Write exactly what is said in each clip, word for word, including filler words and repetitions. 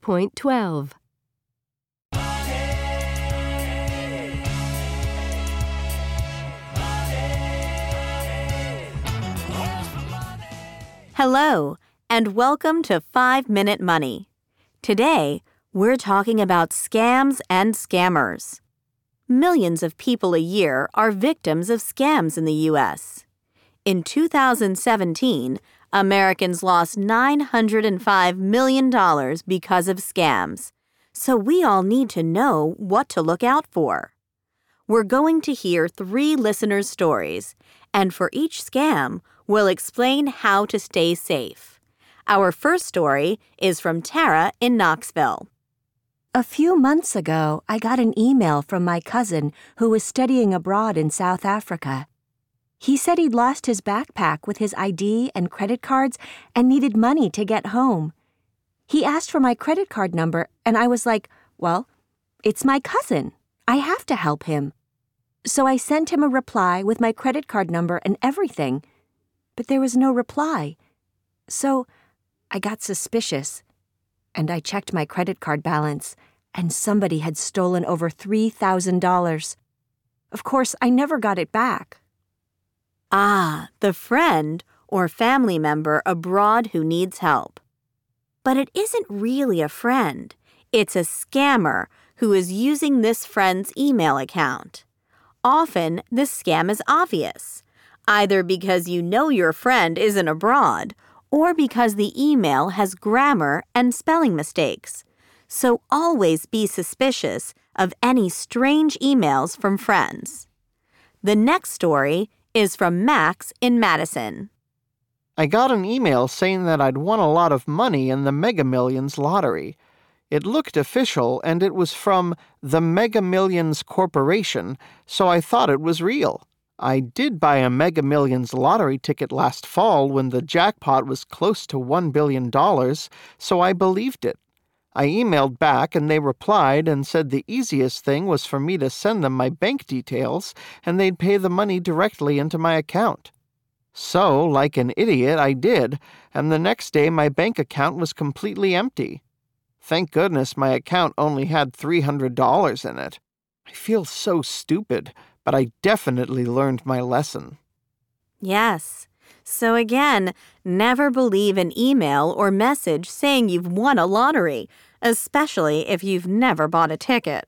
point twelve. Hello, and welcome to five minute Money. Today, we're talking about scams and scammers. Millions of people a year are victims of scams in the U S In two thousand seventeen, Americans lost nine hundred five million dollars because of scams, so we all need to know what to look out for. We're going to hear three listeners' stories, and for each scam, we'll explain how to stay safe. Our first story is from Tara in Knoxville. A few months ago, I got an email from my cousin who was studying abroad in South Africa. He said he'd lost his backpack with his I D and credit cards and needed money to get home. He asked for my credit card number, and I was like, well, it's my cousin. I have to help him. So I sent him a reply with my credit card number and everything, but there was no reply. So I got suspicious, and I checked my credit card balance, and somebody had stolen over three thousand dollars. Of course, I never got it back. Ah, the friend or family member abroad who needs help. But it isn't really a friend. It's a scammer who is using this friend's email account. Often, this scam is obvious, either because you know your friend isn't abroad or because the email has grammar and spelling mistakes. So always be suspicious of any strange emails from friends. The next story is from Max in Madison. I got an email saying that I'd won a lot of money in the Mega Millions lottery. It looked official, and it was from the Mega Millions Corporation, so I thought it was real. I did buy a Mega Millions lottery ticket last fall when the jackpot was close to one billion dollars, so I believed it. I emailed back, and they replied and said the easiest thing was for me to send them my bank details, and they'd pay the money directly into my account. So, like an idiot, I did, and the next day my bank account was completely empty. Thank goodness my account only had three hundred dollars in it. I feel so stupid, but I definitely learned my lesson. Yes. So again, never believe an email or message saying you've won a lottery, especially if you've never bought a ticket.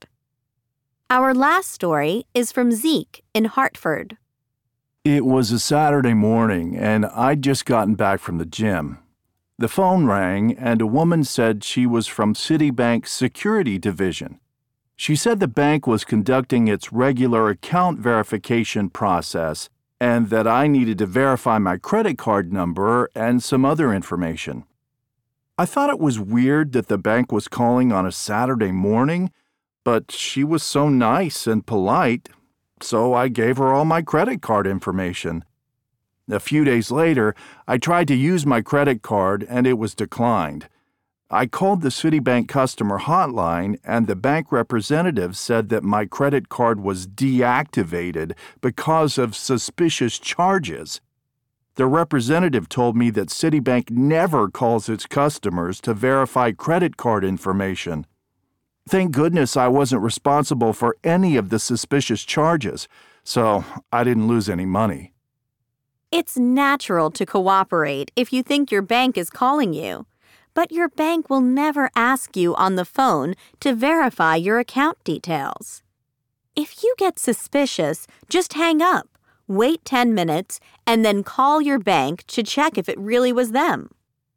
Our last story is from Zeke in Hartford. It was a Saturday morning, and I'd just gotten back from the gym. The phone rang, and a woman said she was from Citibank's security division. She said the bank was conducting its regular account verification process and that I needed to verify my credit card number and some other information. I thought it was weird that the bank was calling on a Saturday morning, but she was so nice and polite, so I gave her all my credit card information. A few days later, I tried to use my credit card and it was declined. I called the Citibank customer hotline, and the bank representative said that my credit card was deactivated because of suspicious charges. The representative told me that Citibank never calls its customers to verify credit card information. Thank goodness I wasn't responsible for any of the suspicious charges, so I didn't lose any money. It's natural to cooperate if you think your bank is calling you. But your bank will never ask you on the phone to verify your account details. If you get suspicious, just hang up, wait ten minutes, and then call your bank to check if it really was them.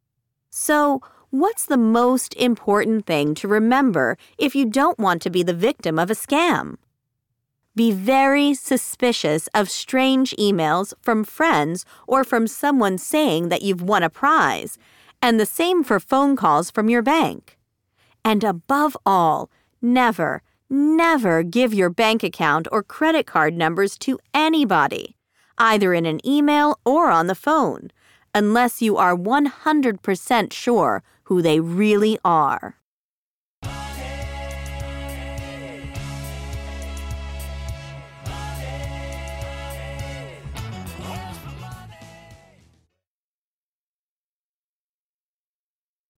So, what's the most important thing to remember if you don't want to be the victim of a scam? Be very suspicious of strange emails from friends or from someone saying that you've won a prize, and the same for phone calls from your bank. And above all, never, never give your bank account or credit card numbers to anybody, either in an email or on the phone, unless you are one hundred percent sure who they really are.